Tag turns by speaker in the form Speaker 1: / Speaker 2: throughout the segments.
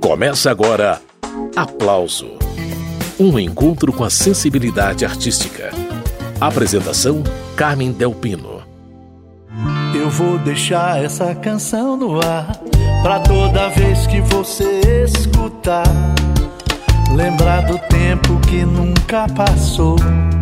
Speaker 1: Começa agora Aplauso, um encontro com a sensibilidade artística. Apresentação, Carmen Del Pino.
Speaker 2: Eu vou deixar essa canção no ar, pra toda vez que você escutar, lembrar do tempo que nunca passou,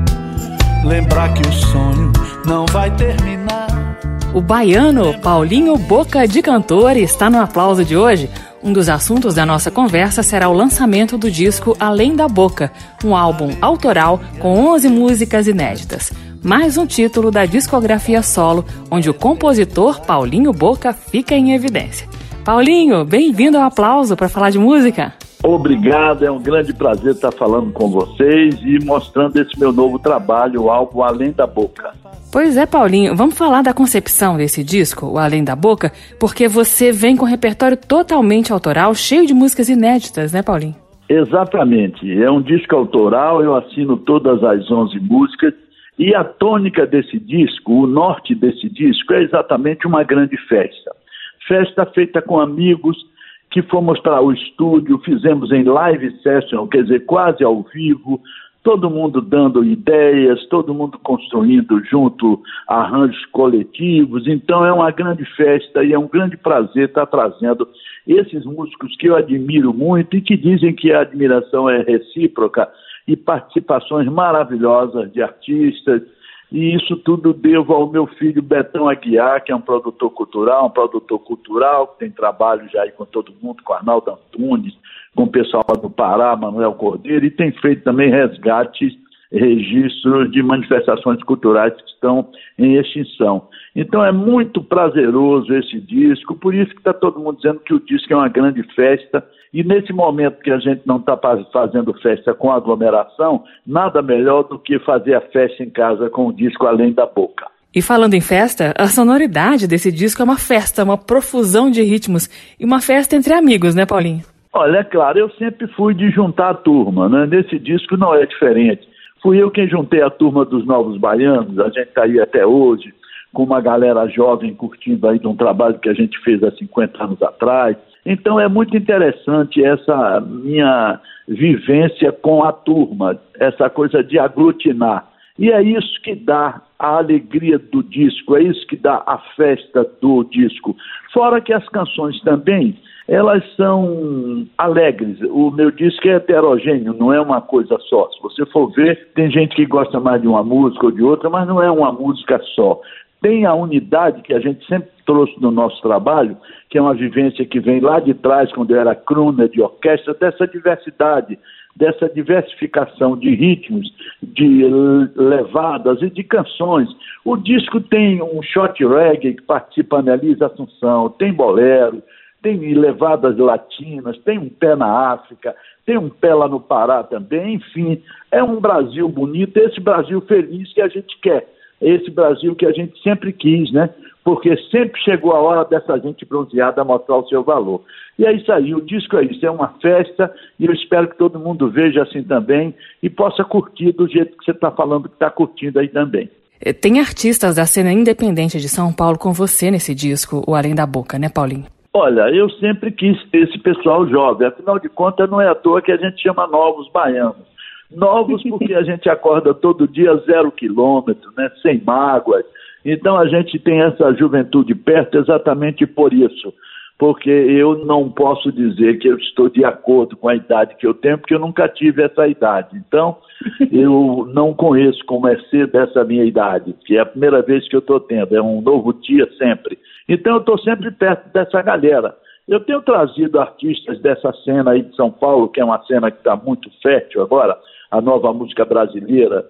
Speaker 2: lembrar que o sonho não vai terminar.
Speaker 3: O baiano Paulinho Boca de Cantor está no Aplauso de hoje. Um dos assuntos da nossa conversa será o lançamento do disco Além da Boca, um álbum autoral com 11 músicas inéditas. Mais um título da discografia solo, onde o compositor Paulinho Boca fica em evidência. Paulinho, bem-vindo ao Aplauso para falar de música.
Speaker 4: Obrigado, é um grande prazer estar falando com vocês e mostrando esse meu novo trabalho, o álbum Além da Boca.
Speaker 3: Pois é, Paulinho, vamos falar da concepção desse disco, o Além da Boca, porque você vem com um repertório totalmente autoral, cheio de músicas inéditas, né, Paulinho?
Speaker 4: Exatamente, é um disco autoral, eu assino todas as 11 músicas e a tônica desse disco, o norte desse disco é exatamente uma grande festa. Festa feita com amigos que fomos para o estúdio, fizemos em live session, quer dizer, quase ao vivo, todo mundo dando ideias, todo mundo construindo junto arranjos coletivos. Então é uma grande festa e é um grande prazer estar trazendo esses músicos que eu admiro muito e que dizem que a admiração é recíproca e participações maravilhosas de artistas. E isso tudo devo ao meu filho Betão Aguiar, que é um produtor cultural que tem trabalho já aí com todo mundo, com Arnaldo Antunes, com o pessoal do Pará, Manuel Cordeiro, e tem feito também resgates, registros de manifestações culturais que estão em extinção. Então é muito prazeroso esse disco, por isso que está todo mundo dizendo que o disco é uma grande festa, e nesse momento que a gente não está fazendo festa com aglomeração, nada melhor do que fazer a festa em casa com o disco Além da Boca.
Speaker 3: E falando em festa, a sonoridade desse disco é uma festa, uma profusão de ritmos, e uma festa entre amigos, né, Paulinho?
Speaker 4: Olha, é claro, eu sempre fui de juntar a turma, né? Nesse disco não é diferente. Fui eu quem juntei a turma dos Novos Baianos, a gente está aí até hoje, com uma galera jovem curtindo aí de um trabalho que a gente fez há 50 anos atrás. Então é muito interessante essa minha vivência com a turma, essa coisa de aglutinar. E é isso que dá a alegria do disco, é isso que dá a festa do disco. Fora que as canções também, elas são alegres. O meu disco é heterogêneo, não é uma coisa só. Se você for ver, tem gente que gosta mais de uma música ou de outra, mas não é uma música só. Tem a unidade que a gente sempre trouxe no nosso trabalho, que é uma vivência que vem lá de trás, quando eu era crooner de orquestra, dessa diversidade, dessa diversificação de ritmos, de levadas e de canções. O disco tem um short reggae que participa Annelise Assunção, tem bolero, tem levadas latinas, tem um pé na África, tem um pé lá no Pará também, enfim, é um Brasil bonito, esse Brasil feliz que a gente quer, esse Brasil que a gente sempre quis, né? Porque sempre chegou a hora dessa gente bronzeada mostrar o seu valor. E é isso aí, o disco é isso, é uma festa e eu espero que todo mundo veja assim também e possa curtir do jeito que você está falando que está curtindo aí também.
Speaker 3: Tem artistas da cena independente de São Paulo com você nesse disco, o Além da Boca, né, Paulinho?
Speaker 4: Olha, eu sempre quis ter esse pessoal jovem, afinal de contas não é à toa que a gente chama Novos Baianos. Novos porque a gente acorda todo dia 0 quilômetro, né, sem mágoas. Então a gente tem essa juventude perto exatamente por isso. Porque eu não posso dizer que eu estou de acordo com a idade que eu tenho, porque eu nunca tive essa idade. Então, eu não conheço como é ser dessa minha idade, que é a primeira vez que eu estou tendo, é um novo dia sempre. Então, eu estou sempre perto dessa galera. Eu tenho trazido artistas dessa cena aí de São Paulo, que é uma cena que está muito fértil agora, a nova música brasileira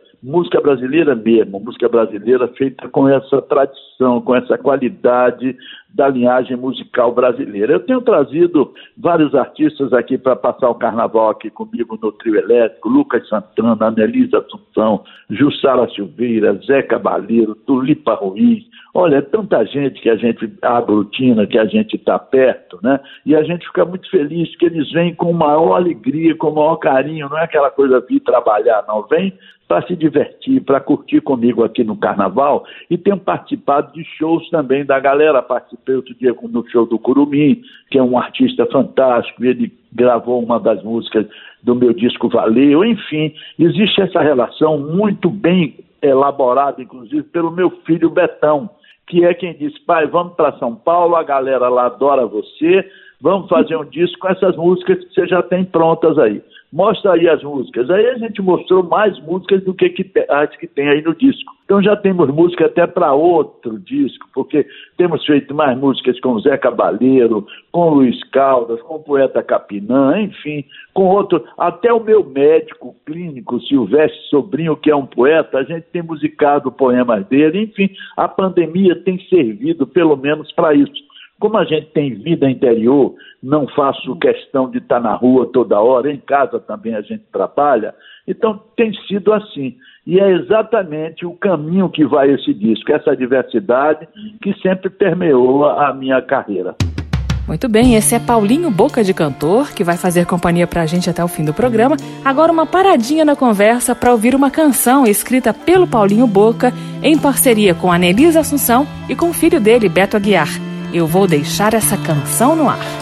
Speaker 4: mesmo, música brasileira feita com essa tradição, com essa qualidade da linhagem musical brasileira. Eu tenho trazido vários artistas aqui para passar o carnaval aqui comigo no trio elétrico, Lucas Santana, Annelise Assunção, Jussara Silveira, Zé Cabaleiro, Tulipa Ruiz. Olha, é tanta gente que a gente aglutina, que a gente está perto, né? E a gente fica muito feliz que eles vêm com maior alegria, com maior carinho, não é aquela coisa de vir trabalhar, não. Vem para se divertir, para curtir comigo aqui no Carnaval, e tenho participado de shows também da galera. Participei outro dia no show do Curumim, que é um artista fantástico, ele gravou uma das músicas do meu disco Valeu. Enfim, existe essa relação muito bem elaborada, inclusive, pelo meu filho Betão, que é quem diz: pai, vamos para São Paulo, a galera lá adora você, vamos fazer um disco com essas músicas que você já tem prontas aí. Mostra aí as músicas. Aí a gente mostrou mais músicas do que as que tem aí no disco. Então já temos música até para outro disco, porque temos feito mais músicas com o Zé Cabaleiro, com o Luiz Caldas, com o poeta Capinã, enfim, com outro. Até o meu médico clínico, Silvestre Sobrinho, que é um poeta, a gente tem musicado poemas dele. Enfim, a pandemia tem servido pelo menos para isso. Como a gente tem vida interior, não faço questão de estar na rua toda hora, em casa também a gente trabalha, então tem sido assim. E é exatamente o caminho que vai esse disco, essa diversidade que sempre permeou a minha carreira.
Speaker 3: Muito bem, esse é Paulinho Boca de Cantor, que vai fazer companhia pra gente até o fim do programa. Agora uma paradinha na conversa para ouvir uma canção escrita pelo Paulinho Boca, em parceria com a Nelisa Assunção e com o filho dele, Beto Aguiar. Eu vou deixar essa canção no ar.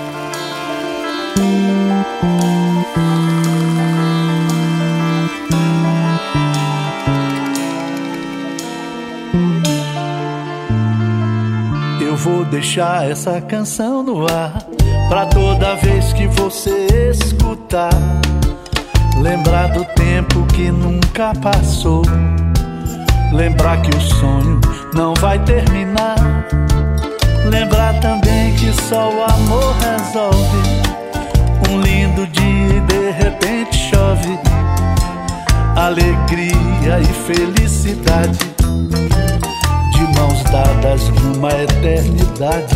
Speaker 2: Eu vou deixar essa canção no ar, pra toda vez que você escutar, lembrar do tempo que nunca passou, lembrar que o sonho não vai terminar, lembrar também que só o amor resolve. Um lindo dia e de repente chove alegria e felicidade, de mãos dadas numa eternidade.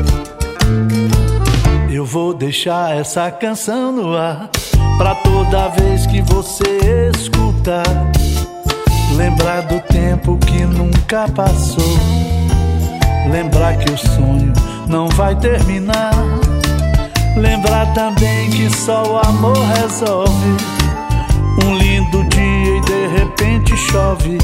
Speaker 2: Eu vou deixar essa canção no ar, pra toda vez que você escutar, lembrar do tempo que nunca passou, lembrar que o sonho não vai terminar, lembrar também que só o amor resolve. Um lindo dia e de repente chove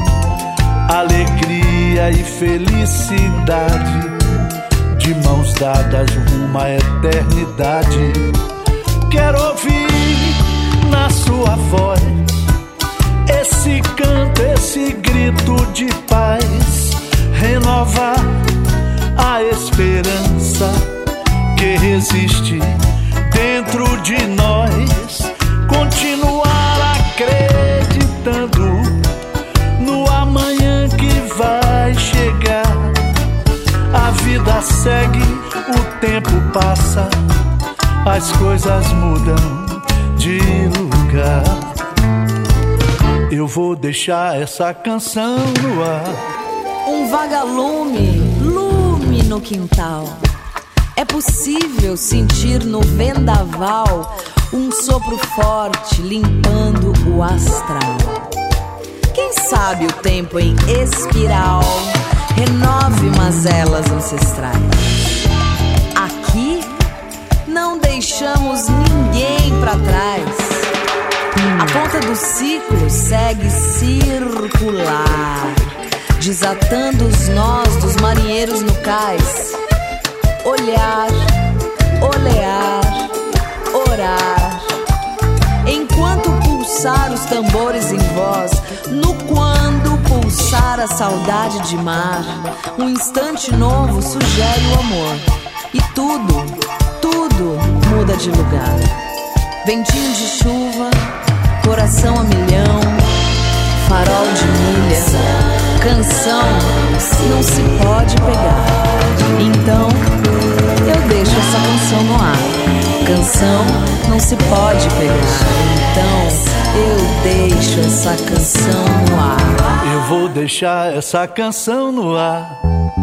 Speaker 2: alegria e felicidade, de mãos dadas rumo à eternidade. Quero ouvir na sua voz esse canto, esse grito de paz, renovar a esperança que resiste dentro de nós, continuar acreditando no amanhã que vai chegar. A vida segue, o tempo passa, as coisas mudam de lugar. Eu vou deixar essa canção no ar.
Speaker 5: Um vagalume, lume no quintal. É possível sentir no vendaval um sopro forte limpando o astral. Quem sabe o tempo em espiral renove mazelas ancestrais. Aqui não deixamos ninguém pra trás. A ponta do ciclo segue circular, desatando os nós dos marinheiros no cais. Olhar, olear, orar, enquanto pulsar os tambores em voz, no quando pulsar a saudade de mar, um instante novo sugere o amor, e tudo, tudo muda de lugar. Ventinho de chuva, coração a milhão, farol de milha, canção não se pode pegar. Então eu deixo essa canção no ar. Canção não se pode pegar. Então eu deixo essa canção no ar.
Speaker 2: Eu vou deixar essa canção no ar,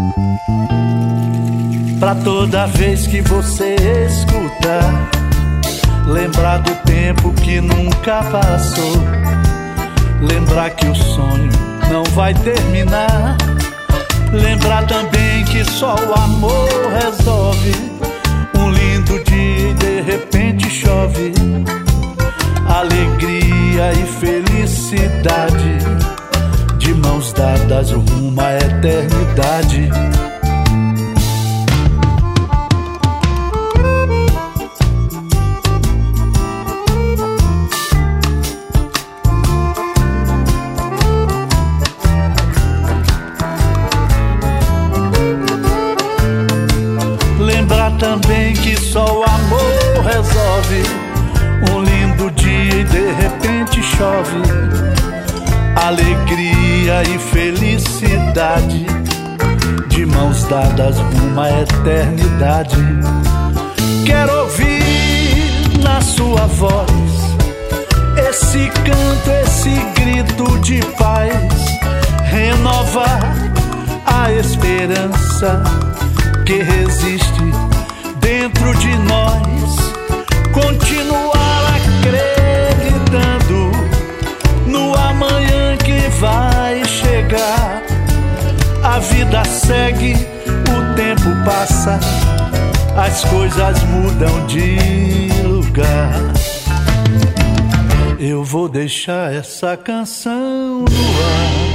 Speaker 2: pra toda vez que você escutar, lembrar do tempo que nunca passou, lembrar que o sonho não vai terminar, lembrar também que só o amor resolve. Um lindo dia e de repente chove alegria e felicidade, eternidade, de mãos dadas rumo à eternidade. Lembrar também que só o amor resolve. Um lindo dia e de repente chove alegria e felicidade, de mãos dadas rumo à eternidade. Quero ouvir na sua voz esse canto, esse grito de paz, renovar a esperança que resiste dentro de nós, continuar acreditando no amanhã que vai chegar. A vida segue, o tempo passa, as coisas mudam de lugar. Eu vou deixar essa canção no ar.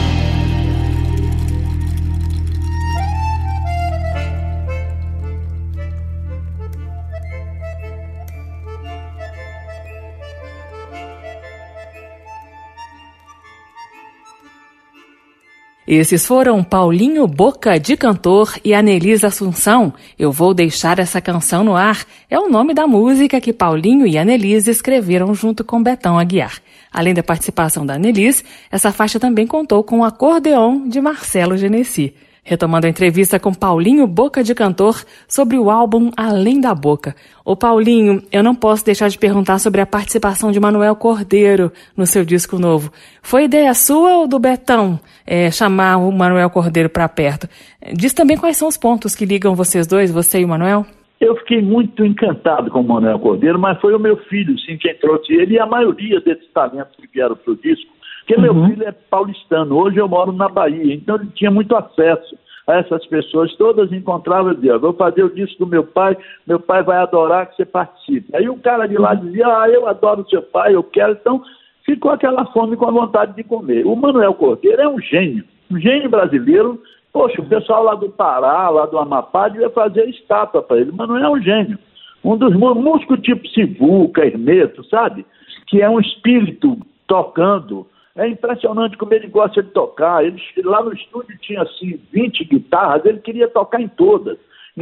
Speaker 3: Esses foram Paulinho Boca de Cantor e Anelise Assunção. Eu vou deixar essa canção no ar. É o nome da música que Paulinho e Anelise escreveram junto com Betão Aguiar. Além da participação da Anelise, essa faixa também contou com o acordeon de Marcelo Genesi. Retomando a entrevista com Paulinho Boca de Cantor sobre o álbum Além da Boca. Ô Paulinho, eu não posso deixar de perguntar sobre a participação de Manuel Cordeiro no seu disco novo. Foi ideia sua ou do Betão chamar o Manuel Cordeiro para perto? Diz também quais são os pontos que ligam vocês dois, você e o Manuel?
Speaker 4: Eu fiquei muito encantado com o Manuel Cordeiro, mas foi o meu filho, sim, quem trouxe ele e a maioria desses talentos que vieram para o disco. Porque meu filho é paulistano, hoje eu moro na Bahia, então ele tinha muito acesso a essas pessoas, todas encontravam e diziam, vou fazer o disco do meu pai vai adorar que você participe. Aí o cara de lá dizia, eu adoro o seu pai, eu quero, então ficou aquela fome com a vontade de comer. O Manuel Cordeiro é um gênio brasileiro. Poxa, o pessoal lá do Pará, lá do Amapá, devia fazer estátua para ele. Manuel é um gênio, um dos músicos tipo Sivuca, Hermeto, sabe? Que é um espírito tocando. É impressionante como ele gosta de tocar. Ele, lá no estúdio tinha assim 20 guitarras, ele queria tocar em todos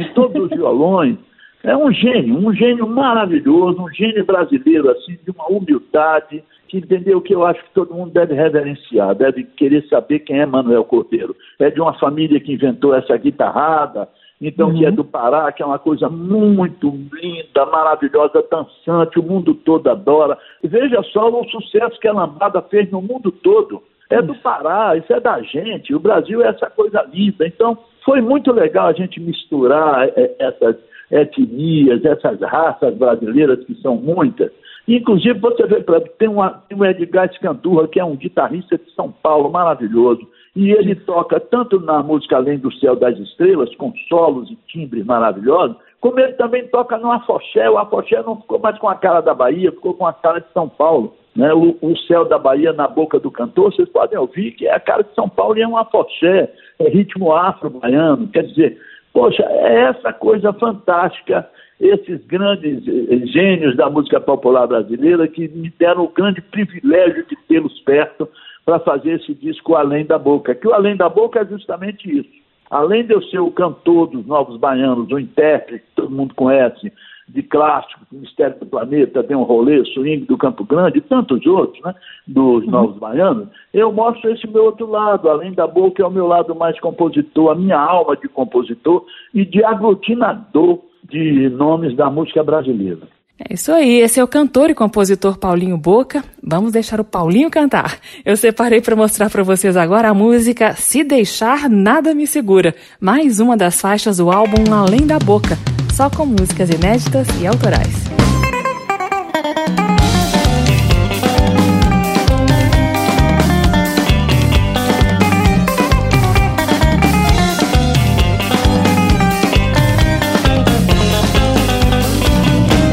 Speaker 4: os violões. É um gênio maravilhoso, um gênio brasileiro, assim, de uma humildade, que entendeu que eu acho que todo mundo deve reverenciar, deve querer saber quem é Manuel Cordeiro. É de uma família que inventou essa guitarrada, então que é do Pará, que é uma coisa muito linda, maravilhosa, dançante, o mundo todo adora. E veja só o sucesso que a lambada fez no mundo todo. É do Pará, isso é da gente, o Brasil é essa coisa linda. Então foi muito legal a gente misturar essas etnias, essas raças brasileiras, que são muitas. Inclusive, você vê, tem o Edgar Escandurra, que é um guitarrista de São Paulo, maravilhoso, e ele toca tanto na música Além do Céu das Estrelas, com solos e timbres maravilhosos, como ele também toca no afoxé. O afoxé não ficou mais com a cara da Bahia, ficou com a cara de São Paulo. Né? O Céu da Bahia na boca do cantor, vocês podem ouvir que é a cara de São Paulo e é um afoxé, é ritmo afro-baiano, quer dizer, poxa, é essa coisa fantástica, esses grandes gênios da música popular brasileira que me deram o grande privilégio de tê-los perto para fazer esse disco Além da Boca, que o Além da Boca é justamente isso. Além de eu ser o cantor dos Novos Baianos, o intérprete que todo mundo conhece, de clássico, do Mistério do Planeta, Tem um Rolê, Swing do Campo Grande e tantos outros, né, dos Novos Baianos, eu mostro esse meu outro lado. Além da Boca é o meu lado mais compositor, a minha alma de compositor e de aglutinador de nomes da música brasileira.
Speaker 3: É isso aí, esse é o cantor e compositor Paulinho Boca. Vamos deixar o Paulinho cantar. Eu separei para mostrar para vocês agora a música Se Deixar Nada Me Segura, mais uma das faixas do álbum Além da Boca, só com músicas inéditas e autorais.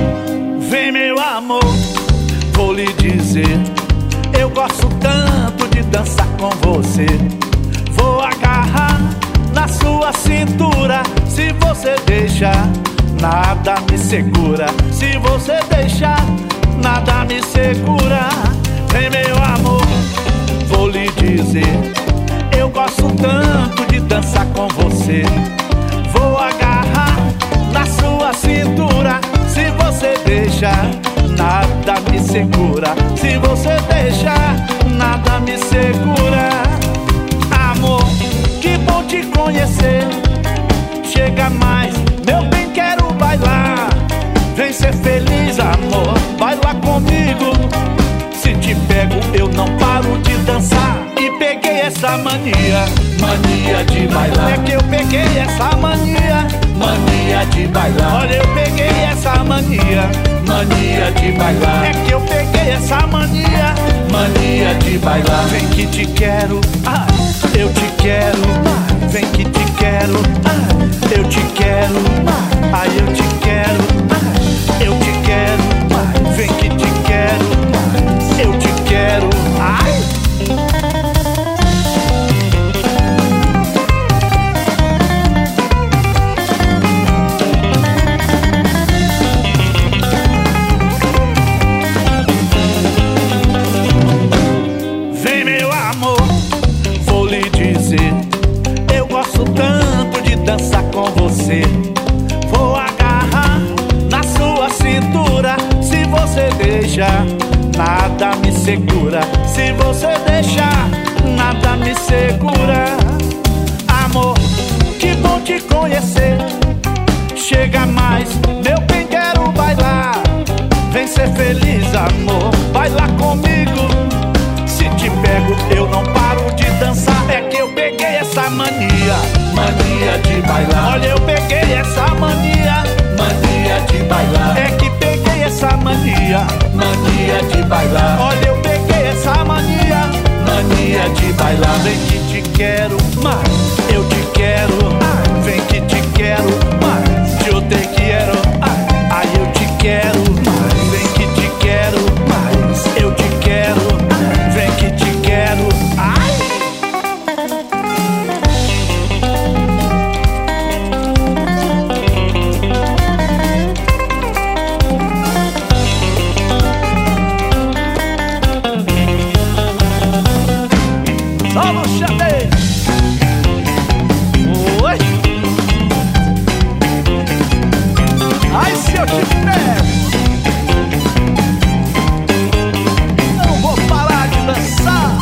Speaker 2: Eu gosto tanto de dançar com você. Vou agarrar na sua cintura. Se você deixar, nada me segura. Se você deixar, nada me segura. Vem, meu amor, vou lhe dizer, eu gosto tanto de dançar com você. Vou agarrar na sua cintura. Se você deixar, nada me segura. Se você deixar, nada me segura. Amor, que bom te conhecer. Chega mais, meu bem, quero bailar. Vem ser feliz, amor, baila comigo. Se te pego, eu não paro de dançar. E peguei essa mania, mania de bailar. É que eu peguei essa mania, mania de bailar. Olha, eu peguei essa mania, mania de bailar. É que eu peguei essa mania, mania de bailar. Vem que te quero, eu te quero. Vem que te quero, eu te quero. Eu te quero, eu te quero. Vem que te quero, eu te quero. Vem, meu amor, vou lhe dizer, eu gosto tanto de dançar com você. Vou agarrar na sua cintura. Se você deixar, nada me segura. Se você deixar, nada me segura. Amor, que bom te conhecer. Chega mais, meu bem, quero bailar. Vem ser feliz, amor, baila comigo. Se te pego, eu não paro de dançar. É que eu peguei essa mania, mania de bailar. Olha, eu peguei essa mania, mania de bailar. É que peguei essa mania, mania de bailar. Olha, eu peguei essa mania, mania de bailar. Vem que te quero mais, eu te quero. Vem que te quero mais, eu te quero. Eu te quero mais. Vem que te quero mais, eu te quero. Vem que te quero. Solo Xadê. Oi. Ai, se eu te pego, não vou parar de dançar.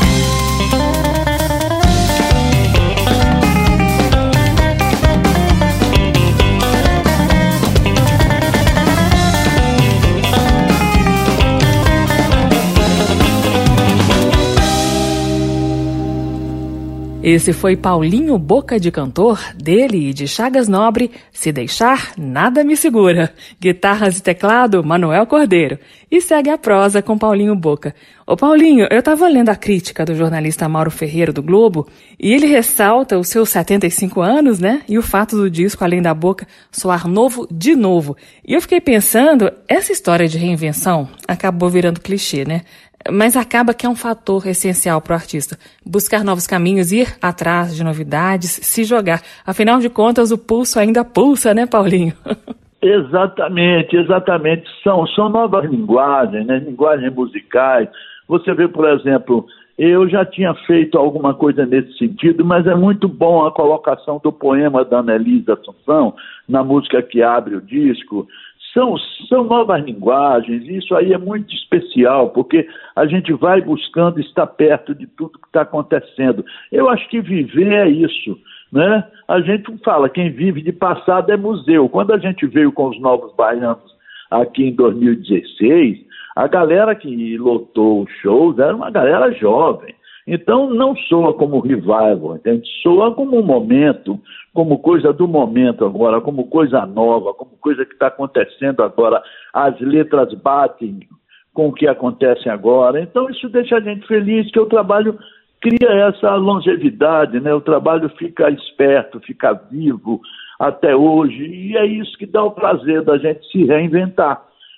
Speaker 3: Esse foi Paulinho Boca de Cantor, dele e de Chagas Nobre, Se Deixar, Nada Me Segura. Guitarras e teclado, Manuel Cordeiro. E segue a prosa com Paulinho Boca. Ô Paulinho, eu tava lendo a crítica do jornalista Mauro Ferreira do Globo, e ele ressalta os seus 75 anos, né? E o fato do disco Além da Boca soar novo de novo. E eu fiquei pensando, essa história de reinvenção acabou virando clichê, né? Mas acaba que é um fator essencial para o artista. Buscar novos caminhos, ir atrás de novidades, se jogar. Afinal de contas, o pulso ainda pulsa, né, Paulinho?
Speaker 4: Exatamente, exatamente. São novas linguagens, né? Linguagens musicais. Você vê, por exemplo, eu já tinha feito alguma coisa nesse sentido, mas é muito bom a colocação do poema da Annelise Assunção na música que abre o disco. São novas linguagens, e isso aí é muito especial, porque a gente vai buscando estar perto de tudo que está acontecendo. Eu acho que viver é isso, né? A gente fala, quem vive de passado é museu. Quando a gente veio com os Novos Baianos aqui em 2016, a galera que lotou os shows era uma galera jovem. Então não soa como revival, entende? Soa como um momento, como coisa do momento agora, como coisa nova, como coisa que está acontecendo agora. As letras batem com o que acontece agora. Então isso deixa a gente feliz, que o trabalho cria essa longevidade, né? O trabalho fica esperto, fica vivo até hoje, e é isso que dá o prazer da gente se reinventar.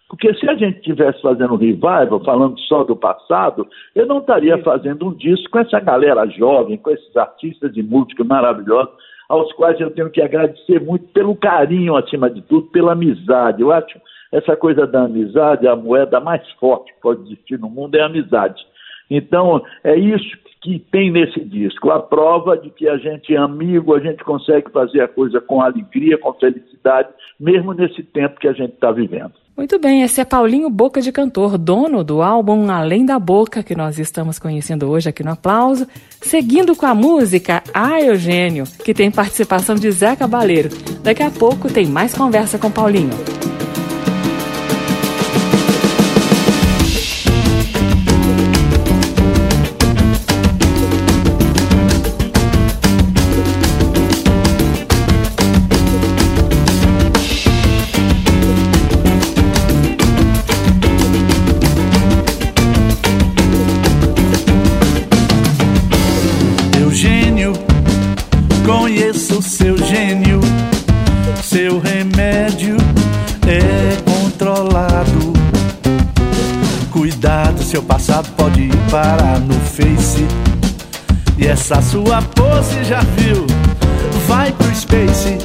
Speaker 4: Porque se a gente estivesse fazendo um revival, falando só do passado, eu não estaria fazendo um disco com essa galera jovem, com esses artistas de música maravilhosos, aos quais eu tenho que agradecer muito pelo carinho, acima de tudo, pela amizade. Eu acho essa coisa da amizade, a moeda mais forte que pode existir no mundo é a amizade. Então, é isso que tem nesse disco, a prova de que a gente é amigo, a gente consegue fazer a coisa com alegria, com felicidade, mesmo nesse tempo que a gente está vivendo.
Speaker 3: Muito bem, esse é Paulinho Boca de Cantor, dono do álbum Além da Boca, que nós estamos conhecendo hoje aqui no Aplauso. Seguindo com a música Eugênio, que tem participação de Zé Cabaleiro. Daqui a pouco tem mais conversa com Paulinho.
Speaker 2: Conheço seu gênio, seu remédio é controlado. Cuidado, seu passado pode ir parar no Face. E essa sua pose já viu, vai pro Space.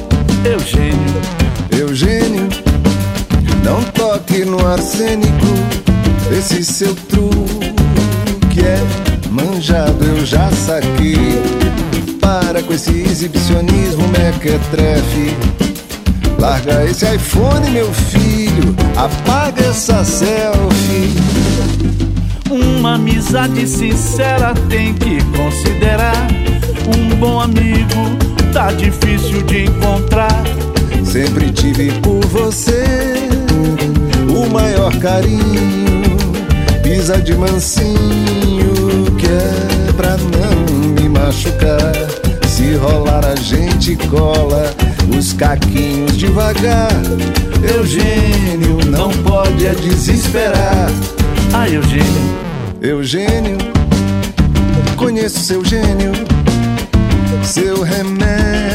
Speaker 6: Eugênio, não toque no arsênico. Esse seu truque é manjado, eu já saquei. Para com esse exibicionismo mequetrefe. Larga esse iPhone, meu filho, apaga essa selfie.
Speaker 2: Uma amizade sincera tem que considerar. Um bom amigo tá difícil de encontrar.
Speaker 6: Sempre tive por você o maior carinho. Pisa de mansinho, que é pra não me machucar. Se rolar a gente cola os caquinhos devagar. Eugênio não pode é desesperar.
Speaker 2: Ah,
Speaker 6: Eugênio, conheço seu gênio. Seu remédio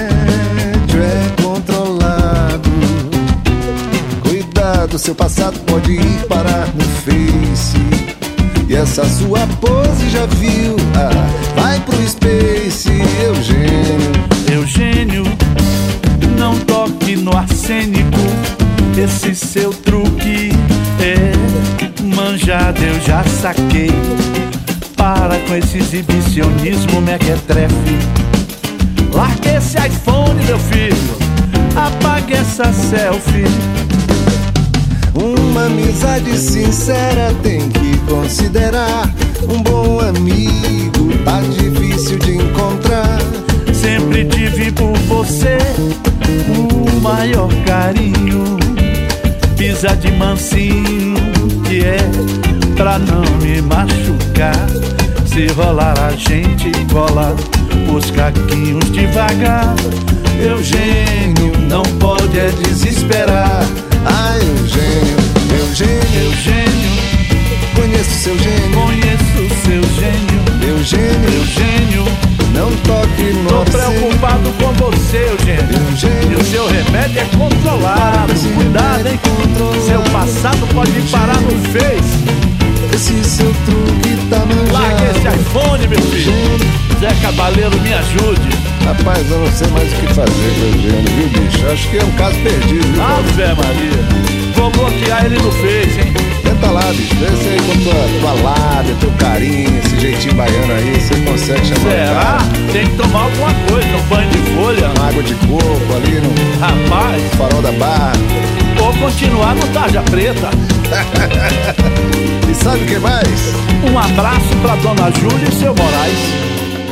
Speaker 6: é controlado. Cuidado, seu passado pode ir parar no Face. E essa sua pose já viu, vai pro Space.
Speaker 2: Eugênio, não toque no arsênico. Esse seu truque é manjado, eu já saquei. Para com esse exibicionismo mequetrefe. Larga esse iPhone, meu filho, apague essa selfie.
Speaker 6: Uma amizade sincera tem que considerar. Um bom amigo tá difícil de encontrar.
Speaker 2: Sempre tive por você o maior carinho. Pisa de mansinho, que é pra não me machucar. Se rolar a gente cola os caquinhos devagar. Eugênio não pode é desesperar.
Speaker 6: Ah, Eugênio, conheço seu gênio. Eugênio, não toque no
Speaker 2: Tô preocupado com você, Eugênio. E o seu remédio é controlado. Cuidado, hein? Seu passado pode parar no Face.
Speaker 6: Esse seu truque tá manjado.
Speaker 2: Larga esse iPhone, meu filho. Zé Cabaleiro, me ajude.
Speaker 6: Rapaz, eu não sei mais o que fazer com o Eugênio, viu, bicho? Acho que é um caso perdido, viu?
Speaker 2: Ave Maria. Vou bloquear ele no Face, hein?
Speaker 6: Tenta lá, bicho. Vê se aí com tua lábia, teu carinho, esse jeitinho baiano aí, você consegue chamar.
Speaker 2: Será? Tem que tomar alguma coisa, um banho de folha.
Speaker 6: Uma água de coco ali no
Speaker 2: Rapaz,
Speaker 6: farol da barra.
Speaker 2: ou continuar no Tarja Preta.
Speaker 6: E sabe o que mais?
Speaker 2: Um abraço pra Dona Júlia e seu Moraes.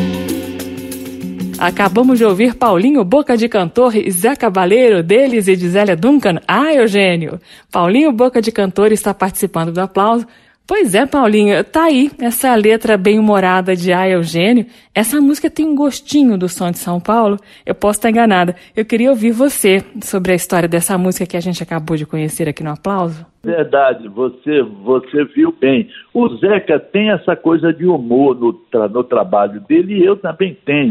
Speaker 3: Acabamos de ouvir Paulinho Boca de Cantor e Zé Cabaleiro, deles e de Zélia Duncan. Ah, Eugênio! Paulinho Boca de Cantor está participando do Aplauso. Pois é, Paulinho, tá aí essa letra bem-humorada de Ah, Eugênio. Essa música tem um gostinho do som de São Paulo. Eu posso estar enganada. Eu queria ouvir você sobre a história dessa música que a gente acabou de conhecer aqui no Aplauso.
Speaker 4: Verdade, você viu bem. O Zeca tem essa coisa de humor no trabalho dele e eu também tenho.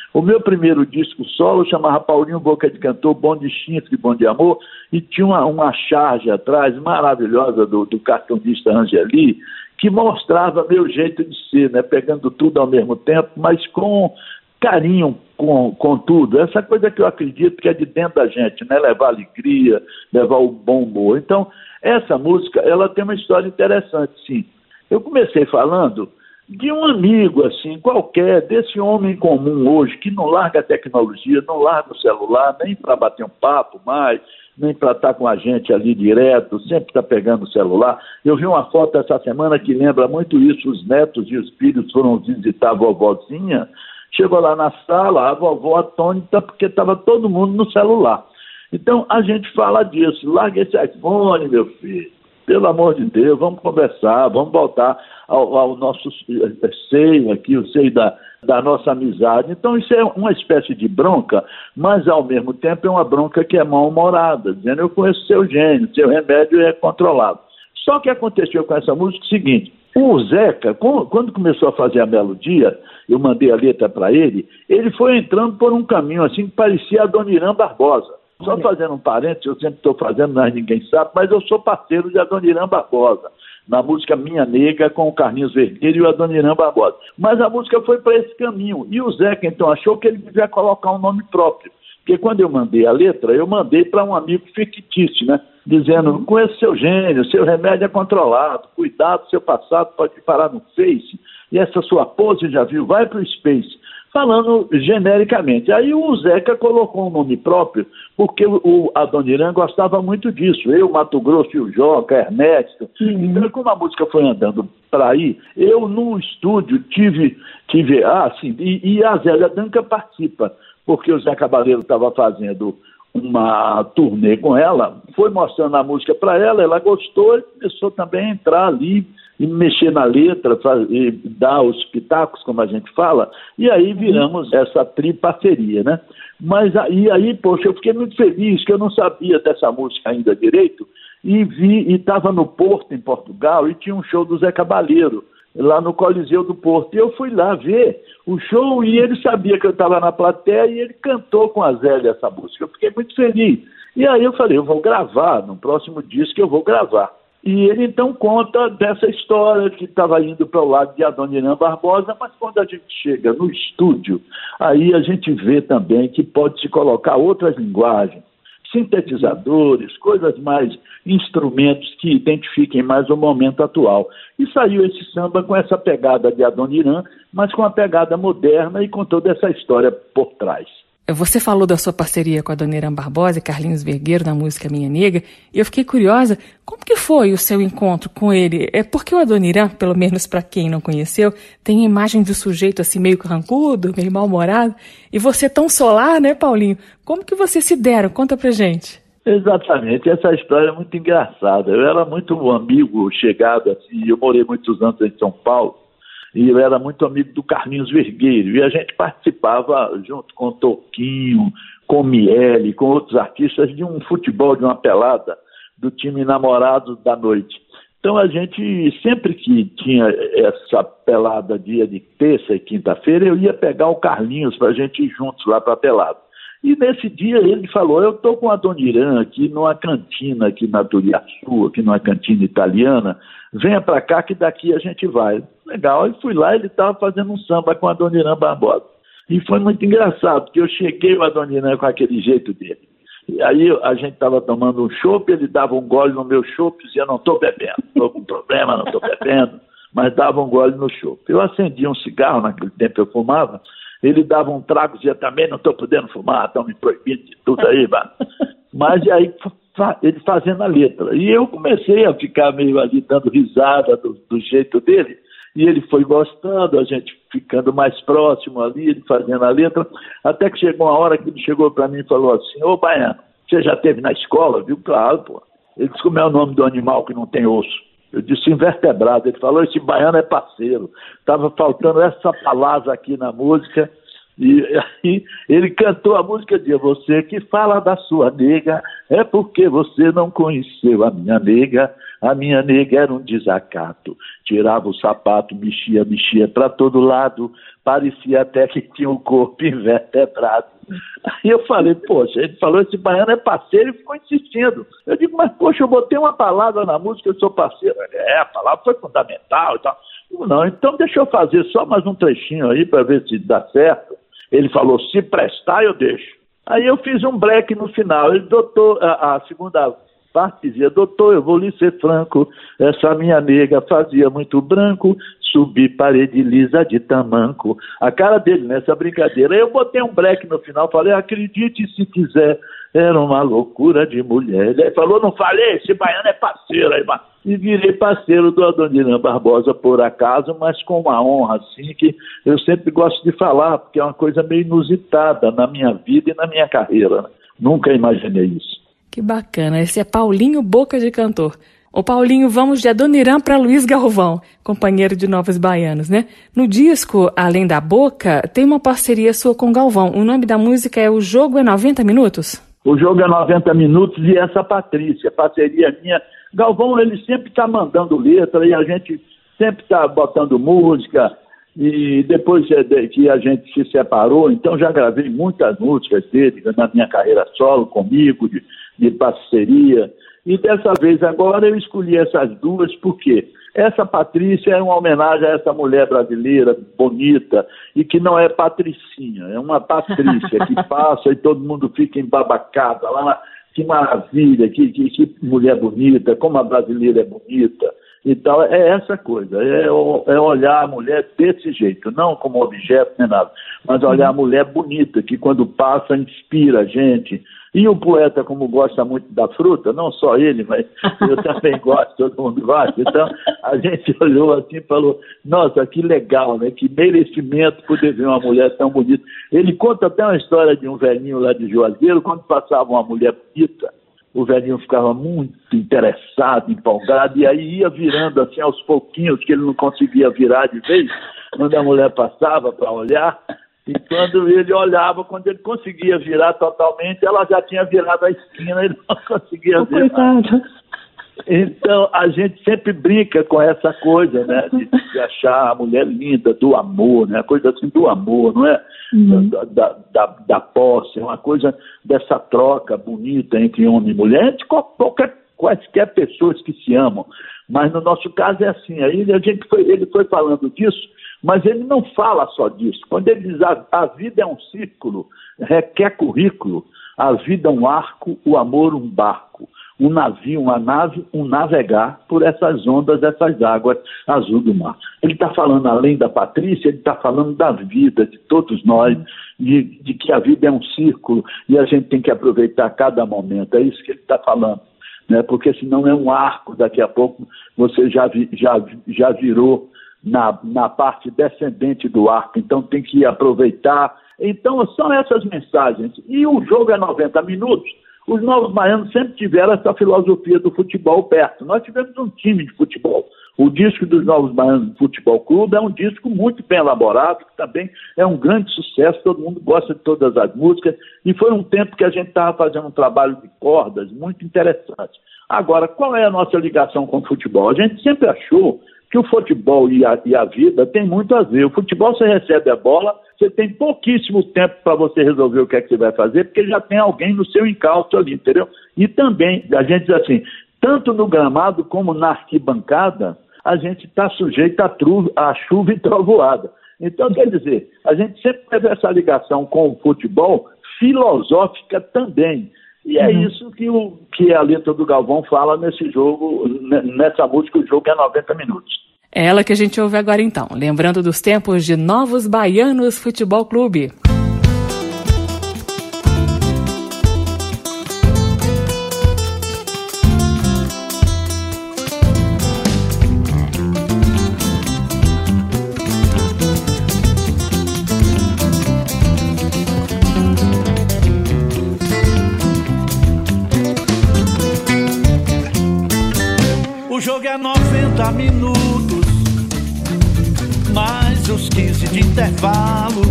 Speaker 4: O meu primeiro disco solo chamava Paulinho Boca de Cantor, Bom de Chifre, Bom de Amor, e tinha uma charge atrás maravilhosa do cartunista Angeli, que mostrava meu jeito de ser, né? Pegando tudo ao mesmo tempo, mas com carinho com tudo. Essa coisa que eu acredito que é de dentro da gente, né? Levar alegria, levar o bom humor. Então, essa música, ela tem uma história interessante, sim. Eu comecei falando de um amigo, assim, qualquer, desse homem comum hoje, que não larga a tecnologia, não larga o celular, nem para bater um papo mais, nem para estar com a gente ali direto, sempre está pegando o celular. Eu vi uma foto essa semana que lembra muito isso, os netos e os filhos foram visitar a vovozinha, chegou lá na sala, a vovó atônita, porque estava todo mundo no celular. Então, a gente fala disso, larga esse iPhone, meu filho, pelo amor de Deus, vamos conversar, vamos voltar ao nosso seio aqui, o seio da nossa amizade. Então, isso é uma espécie de bronca, mas, ao mesmo tempo, é uma bronca que é mal-humorada, dizendo, eu conheço seu gênio, seu remédio é controlado. Só que aconteceu com essa música o seguinte, o Zeca, quando começou a fazer a melodia, eu mandei a letra para ele foi entrando por um caminho assim que parecia a Adoniran Barbosa. Só fazendo um parênteses, eu sempre estou fazendo, mas ninguém sabe, mas eu sou parceiro de Adoniran Barbosa, na música Minha Nega, com o Carlinhos Vergueiro e o Adoniran Barbosa. Mas a música foi para esse caminho, e o Zeca então achou que ele devia colocar um nome próprio. Porque quando eu mandei a letra, eu mandei para um amigo fictício, né? Dizendo, conheço seu gênio, seu remédio é controlado, cuidado, seu passado pode parar no Face, e essa sua pose já viu, vai para o Space, falando genericamente. Aí o Zeca colocou um nome próprio, porque o Adoniran gostava muito disso, eu, Mato Grosso e o Joca, Ernesto. Então, como a música foi andando para aí, eu no estúdio tive e a Zélia Duncan participa, porque o Zé Cabaleiro estava fazendo uma turnê com ela, foi mostrando a música para ela, ela gostou e começou também a entrar ali e mexer na letra, e dar os pitacos, como a gente fala, e aí viramos essa triparceria, né? Mas aí, poxa, eu fiquei muito feliz, que eu não sabia dessa música ainda direito, e estava no Porto, em Portugal, e tinha um show do Zé Cabaleiro, lá no Coliseu do Porto, e eu fui lá ver o show, e ele sabia que eu estava na plateia, e ele cantou com a Zélia essa música, eu fiquei muito feliz, e aí eu falei, eu vou gravar, no próximo disco eu vou gravar, e ele então conta dessa história que estava indo para o lado de Adoniran Barbosa, mas quando a gente chega no estúdio, aí a gente vê também que pode se colocar outras linguagens, sintetizadores, coisas mais, instrumentos que identifiquem mais o momento atual. E saiu esse samba com essa pegada de Adoniran, mas com a pegada moderna e com toda essa história por trás.
Speaker 3: Você falou da sua parceria com a Adoniran Barbosa e Carlinhos Vergueiro na música Minha Nega, e eu fiquei curiosa, como que foi o seu encontro com ele? É porque o Adoniran, pelo menos para quem não conheceu, tem a imagem de um sujeito assim meio carrancudo, meio mal-humorado, e você tão solar, né, Paulinho? Como que vocês se deram? Conta pra gente.
Speaker 4: Exatamente, essa história é muito engraçada. Eu era muito um amigo chegado, assim, eu morei muitos anos em São Paulo, e eu era muito amigo do Carlinhos Vergueiro, e a gente participava junto com o Toquinho, com o Miele, com outros artistas de um futebol, de uma pelada do time Namorados da Noite. Então a gente, sempre que tinha essa pelada dia de terça e quinta-feira, eu ia pegar o Carlinhos para a gente ir juntos lá para a pelada. E nesse dia ele falou, eu estou com a Adoniran aqui numa cantina aqui na Turiaçu, aqui numa cantina italiana, venha para cá que daqui a gente vai. Legal, eu fui lá, ele estava fazendo um samba com a Adoniran Barbosa. E foi muito engraçado, porque eu cheguei o Adoniran com aquele jeito dele. E aí a gente estava tomando um chopp, ele dava um gole no meu chopp e dizia, não estou bebendo, estou com problema, não estou bebendo, mas dava um gole no chopp. Eu acendia um cigarro, naquele tempo eu fumava, ele dava um trago e dizia, também não estou podendo fumar, estão me proibindo de tudo aí, mano. Mas aí ele fazendo a letra. E eu comecei a ficar meio ali dando risada do jeito dele, e ele foi gostando, a gente ficando mais próximo ali, ele fazendo a letra, até que chegou uma hora que ele chegou para mim e falou assim, ô Baiano, você já esteve na escola, viu? Claro, pô. Ele disse, como é o nome do animal que não tem osso? Eu disse invertebrado. Ele falou, esse baiano é parceiro. Estava faltando essa palavra aqui na música. E aí ele cantou a música de você que fala da sua nega, é porque você não conheceu a minha nega. A minha nega era um desacato. Tirava o sapato, mexia para todo lado, parecia até que tinha o corpo invertebrado. Aí eu falei, poxa, ele falou, esse baiano é parceiro, e ficou insistindo. Eu digo, mas poxa, eu botei uma palavra na música, eu sou parceiro. Ele, a palavra foi fundamental e tal. Eu, não, então deixa eu fazer só mais um trechinho aí para ver se dá certo. Ele falou, se prestar eu deixo. Aí eu fiz um break no final. Ele, doutor, a segunda parte dizia, doutor, eu vou lhe ser franco, essa minha nega fazia muito branco, subi parede lisa de tamanco. A cara dele nessa brincadeira. Aí eu botei um break no final, falei, acredite se quiser, era uma loucura de mulher. Ele falou, não falei, esse baiano é parceiro. Aí, e virei parceiro do Adoniran Barbosa por acaso, mas com uma honra assim que eu sempre gosto de falar, porque é uma coisa meio inusitada na minha vida e na minha carreira. Nunca imaginei isso.
Speaker 3: Que bacana, esse é Paulinho Boca de Cantor. Ô Paulinho, vamos de Adoniran para Luiz Galvão, companheiro de Novos Baianos, né? No disco Além da Boca, tem uma parceria sua com Galvão. O nome da música é O Jogo é 90 Minutos?
Speaker 4: O Jogo é 90 Minutos e essa Patrícia, parceria minha. Galvão, ele sempre está mandando letra e a gente sempre está botando música. E depois que a gente se separou, então já gravei muitas músicas dele na minha carreira solo, comigo, de parceria. E dessa vez agora eu escolhi essas duas porque essa Patrícia é uma homenagem a essa mulher brasileira bonita e que não é patricinha, é uma Patrícia que passa e todo mundo fica embabacada lá. Que maravilha, que mulher bonita, como a brasileira é bonita. Então, é essa coisa, é olhar a mulher desse jeito, não como objeto nem nada, mas olhar a mulher bonita, que quando passa inspira a gente. E o poeta, como gosta muito da fruta, não só ele, mas eu também gosto, todo mundo gosta. Então, a gente olhou assim e falou, nossa, que legal, né? Que merecimento poder ver uma mulher tão bonita. Ele conta até uma história de um velhinho lá de Juazeiro, quando passava uma mulher bonita, o velhinho ficava muito interessado, empolgado, e aí ia virando assim aos pouquinhos, que ele não conseguia virar de vez, quando a mulher passava para olhar. E quando ele olhava, quando ele conseguia virar totalmente, ela já tinha virado a esquina, ele não conseguia virar. Coitado. Então, a gente sempre brinca com essa coisa, né, de achar a mulher linda, do amor, né, a coisa assim do amor, não é? Da posse, é uma coisa dessa troca bonita entre homem e mulher, entre quaisquer pessoas que se amam. Mas no nosso caso é assim, aí ele foi falando disso, mas ele não fala só disso. Quando ele diz a vida é um círculo, requer currículo, a vida é um arco, o amor um barco, um navio, uma nave, um navegar por essas ondas, essas águas azul do mar. Ele está falando, além da Patrícia, ele está falando da vida de todos nós, de que a vida é um círculo e a gente tem que aproveitar cada momento. É isso que ele está falando, né? Porque senão é um arco, daqui a pouco você já virou na parte descendente do arco, então tem que aproveitar. Então são essas mensagens. E o jogo é 90 minutos. Os Novos Baianos sempre tiveram essa filosofia do futebol perto. Nós tivemos um time de futebol. O disco dos Novos Baianos Futebol Clube é um disco muito bem elaborado, que também é um grande sucesso, todo mundo gosta de todas as músicas, e foi um tempo que a gente estava fazendo um trabalho de cordas muito interessante. Agora, qual é a nossa ligação com o futebol? A gente sempre achou que o futebol e a vida tem muito a ver. O futebol, você recebe a bola, você tem pouquíssimo tempo para você resolver o que é que você vai fazer, porque já tem alguém no seu encalço ali, entendeu? E também, a gente diz assim, tanto no gramado como na arquibancada, a gente está sujeito a chuva e trovoada. Então, quer dizer, a gente sempre teve essa ligação com o futebol filosófica também. E é isso que a letra do Galvão fala nesse jogo, nessa música, o jogo é 90 minutos.
Speaker 3: É ela que a gente ouve agora então, lembrando dos tempos de Novos Baianos Futebol Clube.
Speaker 2: O jogo é 90 minutos, mais os 15 de intervalo.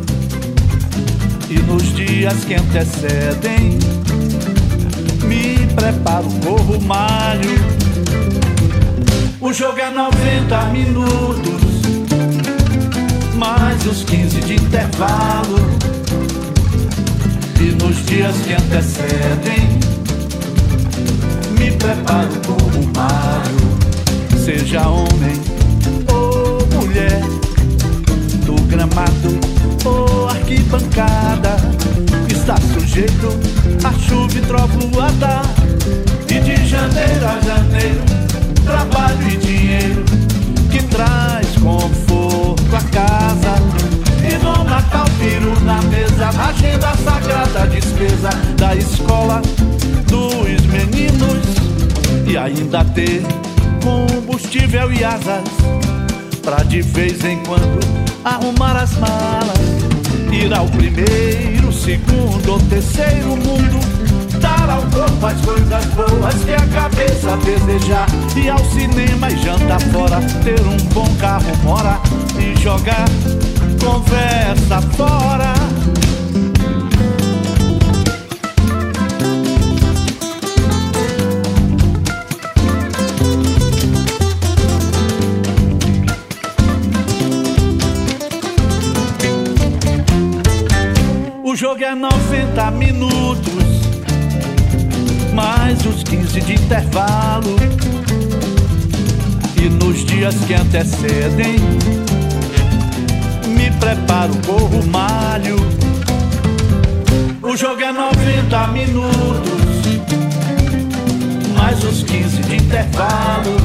Speaker 2: E nos dias que antecedem, me preparo, corro, malho, O jogo é 90 minutos, mais os 15 de intervalo. E nos dias que antecedem, me preparo como um mago. Seja homem ou mulher, do gramado ou arquibancada, está sujeito a chuva e trovoada. E de janeiro a janeiro, trabalho e dinheiro que traz conforto a casa. E no Natal piro na mesa, na agenda sagrada, despesa da escola dos meninos. E ainda ter combustível e asas pra de vez em quando arrumar as malas. Ir ao primeiro, segundo ou terceiro mundo, dar ao corpo as coisas boas que a cabeça desejar. Ir ao cinema e jantar fora, ter um bom carro mora e jogar conversa fora. O jogo é 90 minutos, mais os 15 de intervalo. E nos dias que antecedem, me preparo, corro, malho. O jogo é 90 minutos, mais os 15 de intervalo.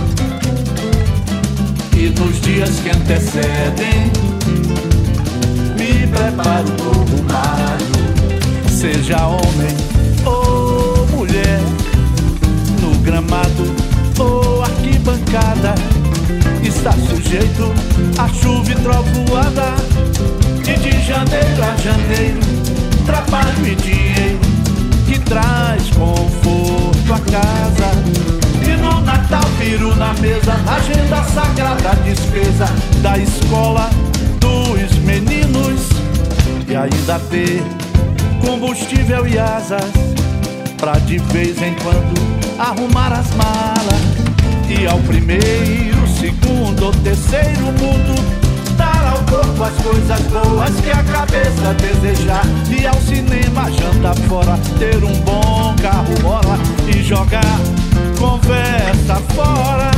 Speaker 2: E nos dias que antecedem, me preparo, corro, malho. Seja homem ou mulher, no gramado ou arquibancada, está sujeito a chuva e trovoada. E de janeiro a janeiro, trabalho e dinheiro que traz conforto a casa. E no Natal piro na mesa, agenda sagrada, despesa da escola dos meninos. E ainda ter combustível e asas pra de vez em quando arrumar as malas. E ao primeiro, segundo ou terceiro mundo, dar ao corpo as coisas boas que a cabeça desejar. E ao cinema, jantar fora, ter um bom carro mora e jogar conversa fora.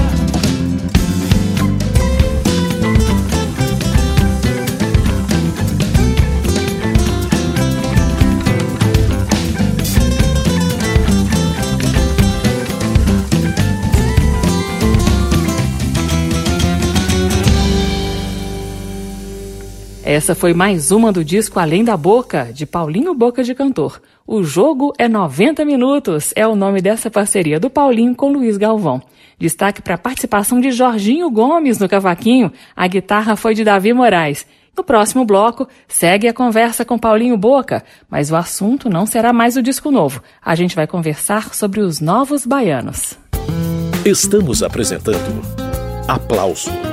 Speaker 3: Essa foi mais uma do disco Além da Boca, de Paulinho Boca de Cantor. O jogo é 90 minutos, é o nome dessa parceria do Paulinho com Luiz Galvão. Destaque para a participação de Jorginho Gomes no cavaquinho, a guitarra foi de Davi Moraes. No próximo bloco, segue a conversa com Paulinho Boca, mas o assunto não será mais o disco novo. A gente vai conversar sobre os novos baianos.
Speaker 1: Estamos apresentando Aplauso.